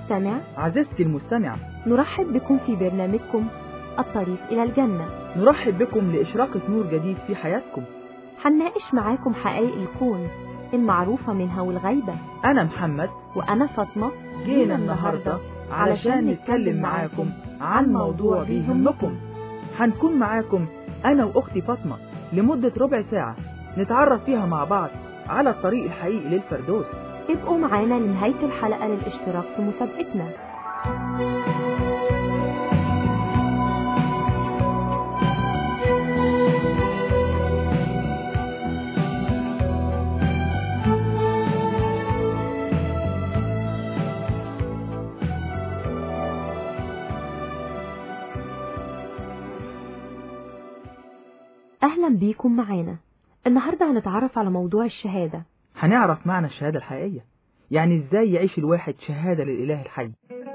المستمع، عزيزتي المستمعة، نرحب بكم في برنامجكم الطريق إلى الجنة. نرحب بكم لإشراقة نور جديد في حياتكم. هنناقش معاكم حقائق الكون المعروفة منها والغيبة. أنا محمد وأنا فاطمة. جينا النهاردة علشان نتكلم معاكم عن موضوع بيهمكم. هنكون معاكم أنا وأختي فاطمة لمدة ربع ساعة نتعرف فيها مع بعض على الطريق الحقيقي للفردوس. ابقوا معانا لنهاية الحلقة للاشتراك في مسابقتنا. أهلا بيكم معانا. النهاردة هنتعرف على موضوع الشهادة. هنعرف معنى الشهادة الحقيقية، يعني ازاي يعيش الواحد شهادة للإله الحي.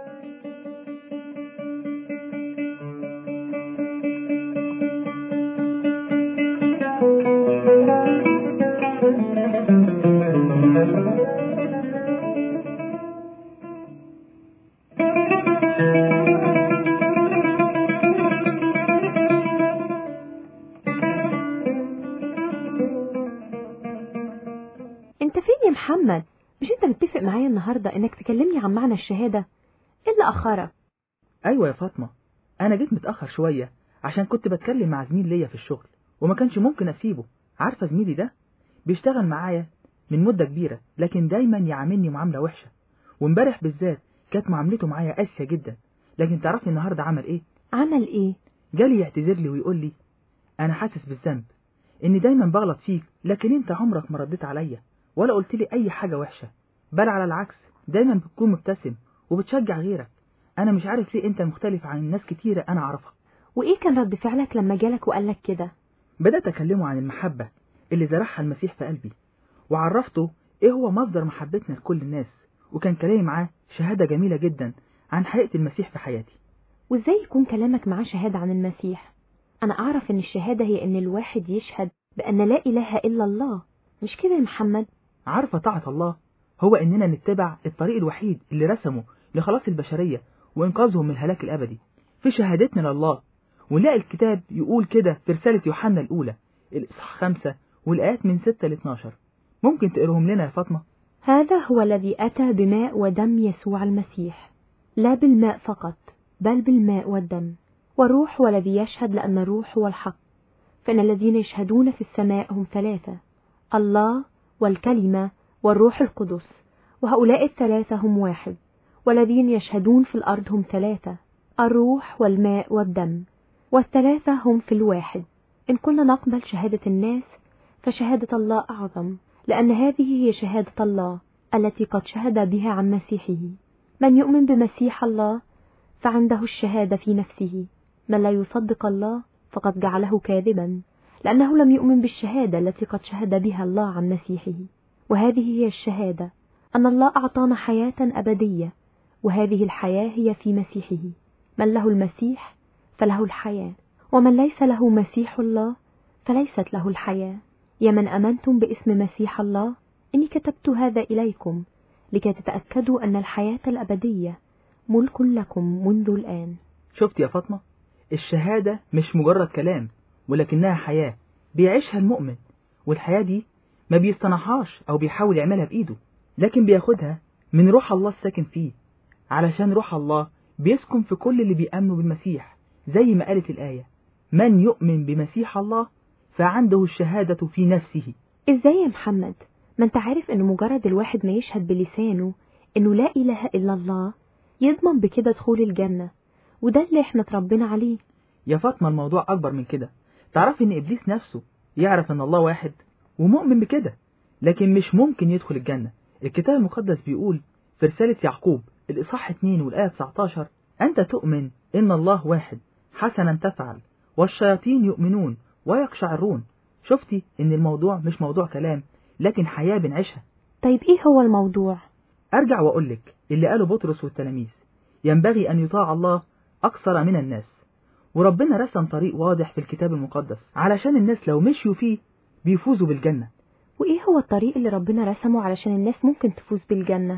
انت فين يا محمد؟ مش انت متفق معايا النهاردة انك تكلمني عن معنى الشهادة؟ ايه اللي اخرك؟ ايوه يا فاطمة، انا جيت متأخر شوية عشان كنت بتكلم مع زميل ليا في الشغل وما كانش ممكن اسيبه. عارفة زميلي ده بيشتغل معايا من مدة كبيرة، لكن دايما يعاملني معاملة وحشة، وامبارح بالذات كانت معاملته معايا قاسية جدا. لكن تعرفي النهاردة عمل ايه؟ عمل ايه؟ جالي يعتذر لي ويقول لي انا حاسس بالذنب اني دايما بغلط فيك، لكن انت عمرك ما رديت عليا ولا قلت لي اي حاجة وحشة، بل على العكس دايما بتكون مبتسم وبتشجع غيرك. انا مش عارف ليه انت مختلف عن الناس كتيرة انا اعرفها. وايه كان رد فعلك لما جالك وقالك كده؟ بدأت اكلمه عن المحبة اللي زرعها المسيح في قلبي، وعرفته ايه هو مصدر محبتنا لكل الناس، وكان كلامي معاه شهادة جميلة جدا عن حقيقة المسيح في حياتي. وازاي يكون كلامك معاه شهادة عن المسيح؟ انا اعرف ان الشهادة هي ان الواحد يشهد بان لا اله الا الله، مش كده يا محمد؟ عارفة طاعة الله هو اننا نتبع الطريق الوحيد اللي رسمه لخلاص البشرية وانقاذهم من الهلاك الابدي. في شهادتنا لله، ونلاقي الكتاب يقول كده في رسالة يوحنا الاولى الاصحاح 5 والايات من 6 ل 12. ممكن تقرهم لنا يا فاطمة؟ هذا هو الذي أتى بماء ودم يسوع المسيح، لا بالماء فقط بل بالماء والدم، والروح هو الذي يشهد لأن الروح هو الحق. فإن الذين يشهدون في السماء هم ثلاثة، الله والكلمة والروح القدس، وهؤلاء الثلاثة هم واحد. والذين يشهدون في الأرض هم ثلاثة، الروح والماء والدم، والثلاثة هم في الواحد. إن كنا نقبل شهادة الناس فشهادة الله أعظم، لأن هذه هي شهادة الله التي قد شهد بها عن مسيحه. من يؤمن بمسيح الله فعنده الشهادة في نفسه، من لا يصدق الله فقد جعله كاذبا، لأنه لم يؤمن بالشهادة التي قد شهد بها الله عن مسيحه. وهذه هي الشهادة، أن الله أعطانا حياة أبدية، وهذه الحياة هي في مسيحه. من له المسيح فله الحياة، ومن ليس له مسيح الله فليست له الحياة. يا من أمنتم باسم مسيح الله، إني كتبت هذا إليكم لكي تتأكدوا أن الحياة الأبدية ملك لكم منذ الآن. شفت يا فاطمة؟ الشهادة مش مجرد كلام، ولكنها حياة بيعيشها المؤمن، والحياة دي ما بيصطنعهاش أو بيحاول يعملها بإيده، لكن بياخدها من روح الله الساكن فيه، علشان روح الله بيسكن في كل اللي بيأمنوا بالمسيح، زي ما قالت الآية: من يؤمن بمسيح الله فعنده الشهادة في نفسه. إزاي يا محمد؟ ما انت عارف انه مجرد الواحد ما يشهد بلسانه انه لا اله الا الله يضمن بكده دخول الجنة، وده اللي احنا اتربينا عليه. يا فاطمة الموضوع اكبر من كده. تعرف ان ابليس نفسه يعرف ان الله واحد ومؤمن بكده، لكن مش ممكن يدخل الجنة. الكتاب المقدس بيقول في رسالة يعقوب الاصحاح 2 والآية 19: انت تؤمن ان الله واحد، حسنا تفعل، والشياطين يؤمنون ويقشعرون. شفتي ان الموضوع مش موضوع كلام، لكن حياة بنعيشها. طيب ايه هو الموضوع؟ ارجع واقولك اللي قاله بطرس والتلاميذ: ينبغي ان يطاع الله اكثر من الناس. وربنا رسم طريق واضح في الكتاب المقدس علشان الناس لو مشيوا فيه بيفوزوا بالجنة. وايه هو الطريق اللي ربنا رسمه علشان الناس ممكن تفوز بالجنة؟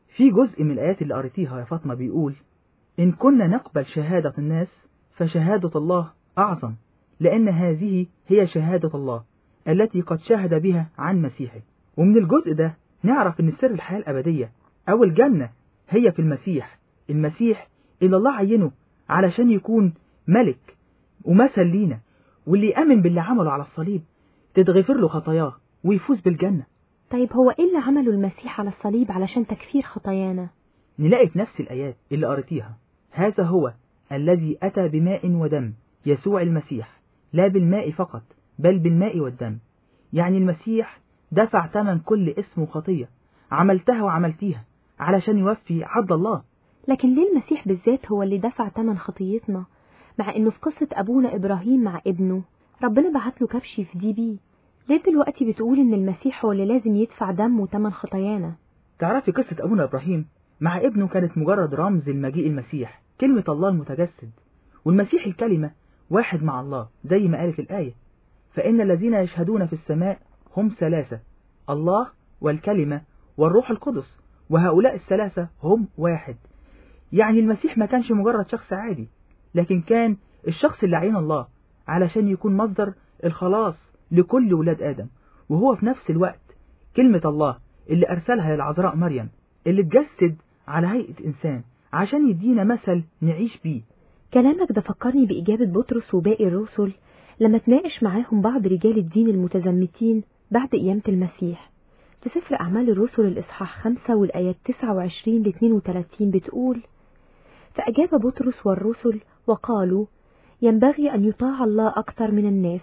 في جزء من الآيات اللي قريتيها يا فاطمة بيقول: إن كنا نقبل شهادة الناس فشهادة الله أعظم، لأن هذه هي شهادة الله التي قد شهد بها عن مسيحه. ومن الجزء ده نعرف إن سر الحياة الأبدية أو الجنة هي في المسيح اللي الله عينه علشان يكون ملك ومثل لينا، واللي يأمن باللي عمله على الصليب تتغفر له خطاياه ويفوز بالجنة. طيب هو إيه اللي عمله المسيح على الصليب علشان تكفير خطايانا؟ نلاقي في نفس الآيات اللي قريتيها: هذا هو الذي أتى بماء ودم، يسوع المسيح، لا بالماء فقط بل بالماء والدم. يعني المسيح دفع ثمن كل اسم وخطية عملتها وعملتيها علشان يوفي عدل الله. لكن ليه المسيح بالذات هو اللي دفع ثمن خطيتنا، مع إنه في قصة أبونا إبراهيم مع ابنه ربنا بعت له كبش يفديه بيه؟ ليه دلوقتي بتقول إن المسيح هو اللي لازم يدفع دم وثمن خطايانا؟ تعرفي قصة أبونا إبراهيم مع ابنه كانت مجرد رمز المجيء المسيح، كلمة الله المتجسد، والمسيح الكلمة واحد مع الله زي ما قالت الآية: فإن الذين يشهدون في السماء هم ثلاثة، الله والكلمة والروح القدس، وهؤلاء الثلاثة هم واحد. يعني المسيح ما كانش مجرد شخص عادي، لكن كان الشخص اللي عين الله علشان يكون مصدر الخلاص لكل ولاد آدم، وهو في نفس الوقت كلمة الله اللي أرسلها للعذراء مريم اللي اتجسد على هيئة إنسان عشان يدينا مثل نعيش بيه. كلامك ده فكرني بإجابة بطرس وباقي الرسل لما تناقش معاهم بعض رجال الدين المتزمتين بعد قيامة المسيح. في سفر أعمال الرسل الإصحاح 5 والآيات 29-32 بتقول: فأجاب بطرس والرسل وقالوا: ينبغي أن يطاع الله أكثر من الناس.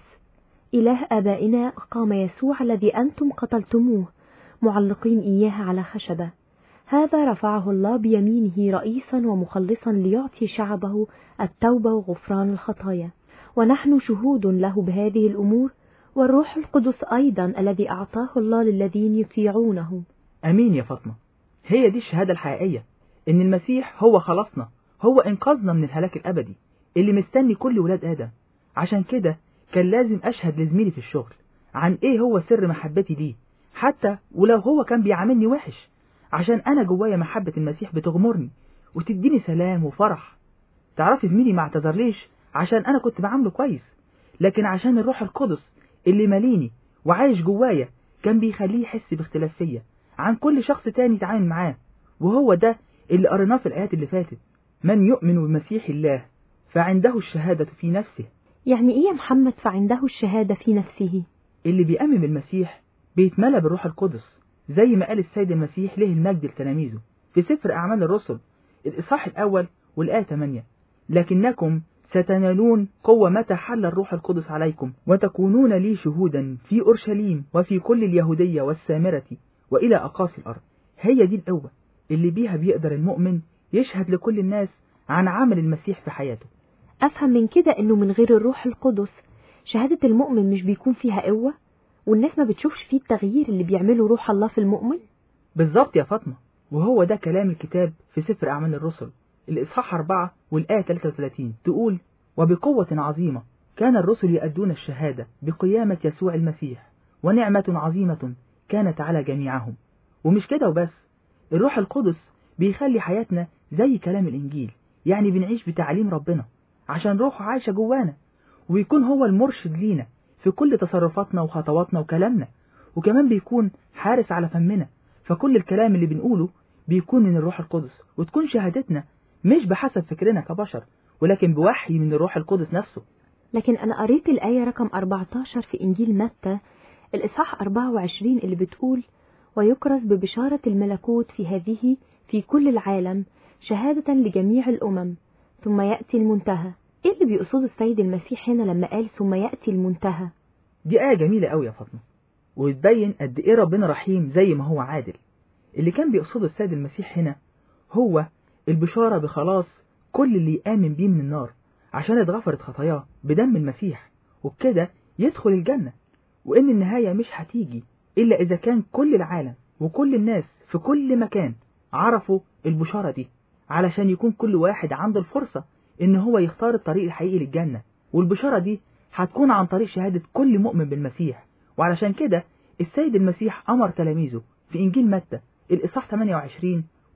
إله آبائنا أقام يسوع الذي أنتم قتلتموه معلقين إياه على خشبة، هذا رفعه الله بيمينه رئيسا ومخلصا ليعطي شعبه التوبة وغفران الخطايا، ونحن شهود له بهذه الأمور، والروح القدس أيضا الذي أعطاه الله للذين يطيعونه. أمين يا فاطمة، هي دي الشهادة الحقيقية، إن المسيح هو خلصنا، هو إنقاذنا من الهلاك الأبدي اللي مستني كل ولاد آدم. عشان كده كان لازم أشهد لزميلي في الشغل عن إيه هو سر محبتي دي، حتى ولو هو كان بيعاملني وحش، عشان أنا جوايا محبة المسيح بتغمرني وتديني سلام وفرح. تعرفي زميلي ما اعتذرليش عشان أنا كنت بعامله كويس، لكن عشان الروح القدس اللي ماليني وعايش جوايا كان بيخليه يحس باختلاف فيا عن كل شخص تاني يتعامل معاه. وهو ده اللي قريناه في الآيات اللي فاتت: من يؤمن بمسيح الله فعنده الشهادة في نفسه. يعني إيه يا محمد فعنده الشهادة في نفسه؟ اللي بيأمن بالمسيح بيتملى بالروح القدس، زي ما قال السيد المسيح له المجد لتلاميذه في سفر أعمال الرسل الإصحاح 1 والآية 8: لكنكم ستنالون قوة متى حل الروح القدس عليكم، وتكونون لي شهودا في أورشليم وفي كل اليهودية والسامرة وإلى أقاصي الأرض. هي دي القوة اللي بيها بيقدر المؤمن يشهد لكل الناس عن عمل المسيح في حياته. أفهم من كده إنه من غير الروح القدس شهادة المؤمن مش بيكون فيها قوة، والناس ما بتشوفش فيه التغيير اللي بيعمله روح الله في المؤمن؟ بالظبط يا فاطمة، وهو ده كلام الكتاب في سفر أعمال الرسل الإصحاح 4 والآية 33 تقول: وبقوة عظيمة كان الرسل يؤدون الشهادة بقيامة يسوع المسيح، ونعمة عظيمة كانت على جميعهم. ومش كده وبس، الروح القدس بيخلي حياتنا زي كلام الإنجيل، يعني بنعيش بتعليم ربنا عشان روحه عايشة جوانا، ويكون هو المرشد لينا في كل تصرفاتنا وخطواتنا وكلامنا، وكمان بيكون حارس على فمنا، فكل الكلام اللي بنقوله بيكون من الروح القدس، وتكون شهادتنا مش بحسب فكرنا كبشر ولكن بوحي من الروح القدس نفسه. لكن أنا قريت الآية رقم 14 في إنجيل متى الإصحاح 24 اللي بتقول: ويكرز ببشارة الملكوت في كل العالم شهادة لجميع الأمم ثم يأتي المنتهى. إيه اللي بيقصد السيد المسيح هنا لما قال ثم يأتي المنتهى؟ دي آية جميلة قوي يا فاطمة، وتبين قد إيه ربنا رحيم زي ما هو عادل. اللي كان بيقصده السيد المسيح هنا هو البشارة بخلاص كل اللي يآمن بيه من النار، عشان اتغفرت خطاياه بدم المسيح، وبكده يدخل الجنة، وإن النهاية مش هتيجي إلا إذا كان كل العالم وكل الناس في كل مكان عرفوا البشارة دي، علشان يكون كل واحد عنده الفرصة إن هو يختار الطريق الحقيقي للجنة. والبشارة دي هتكون عن طريق شهادة كل مؤمن بالمسيح. وعلشان كده السيد المسيح أمر تلاميذه في إنجيل متى الإصحاح 28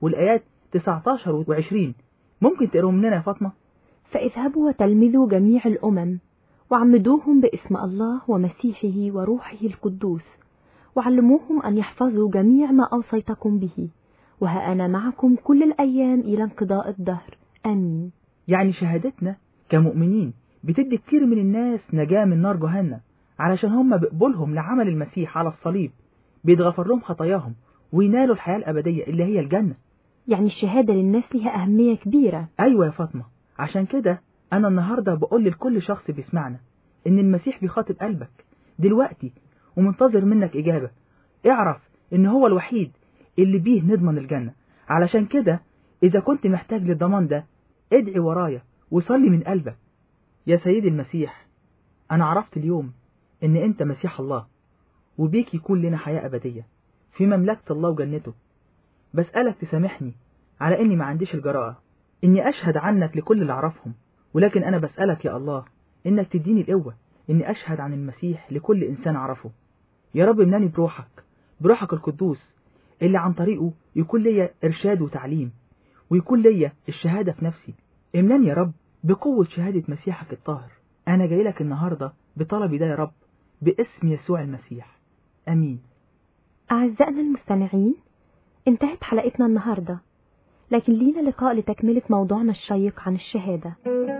والآيات 19 و20. ممكن تقرهم لنا يا فاطمة؟ فاذهبوا وتلمذوا جميع الأمم وعمدوهم باسم الله ومسيحه وروحه القدوس، وعلموهم أن يحفظوا جميع ما أوصيتكم به، وها أنا معكم كل الأيام إلى انقضاء الدهر. آمين. يعني شهادتنا كمؤمنين بتدي كتير من الناس نجاة من نار جهنم، علشان هم بقبولهم لعمل المسيح على الصليب بيتغفر لهم خطاياهم وينالوا الحياة الأبدية اللي هي الجنة. يعني الشهادة للناس لها أهمية كبيرة. أيوة يا فاطمة، عشان كده أنا النهاردة بقول لكل شخص بيسمعنا إن المسيح بيخاطب قلبك دلوقتي ومنتظر منك إجابة. اعرف إن هو الوحيد اللي بيه نضمن الجنة. علشان كده إذا كنت محتاج للضمان ده ادعي ورايا وصلي من قلبك. يا سيدي المسيح، أنا عرفت اليوم إن أنت مسيح الله، وبيك يكون لنا حياة أبدية في مملكة الله وجنته. بسألك تسامحني على إني ما عنديش الجرأة إني أشهد عنك لكل اللي أعرفهم، ولكن أنا بسألك يا الله إنك تديني القوة إني أشهد عن المسيح لكل إنسان أعرفه. يا رب املاني بروحك القدوس اللي عن طريقه يكون ليا إرشاد وتعليم، ويكون ليا الشهادة في نفسي. املاني يا رب بقوة شهادة مسيحك الطاهر. أنا جاي لك النهاردة بطلبي ده يا رب، باسم يسوع المسيح. أمين. أعزائنا المستمعين، انتهت حلقتنا النهاردة، لكن لينا لقاء لتكملة موضوعنا الشيق عن الشهادة.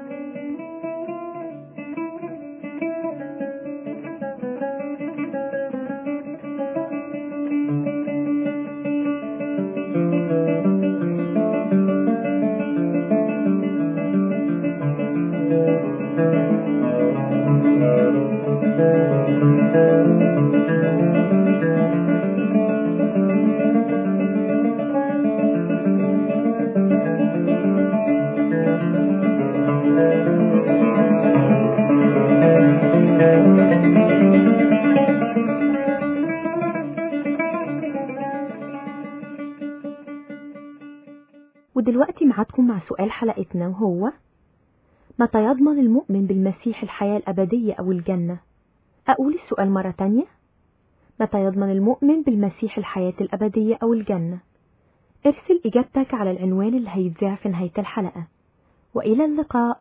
ودلوقتي معادكم مع سؤال حلقتنا، وهو: متى يضمن المؤمن بالمسيح الحياة الأبدية أو الجنة؟ أقول السؤال مرة تانية: متى يضمن المؤمن بالمسيح الحياة الأبدية أو الجنة؟ ارسل إجابتك على العنوان اللي هيتذاع في نهاية الحلقة. وإلى اللقاء.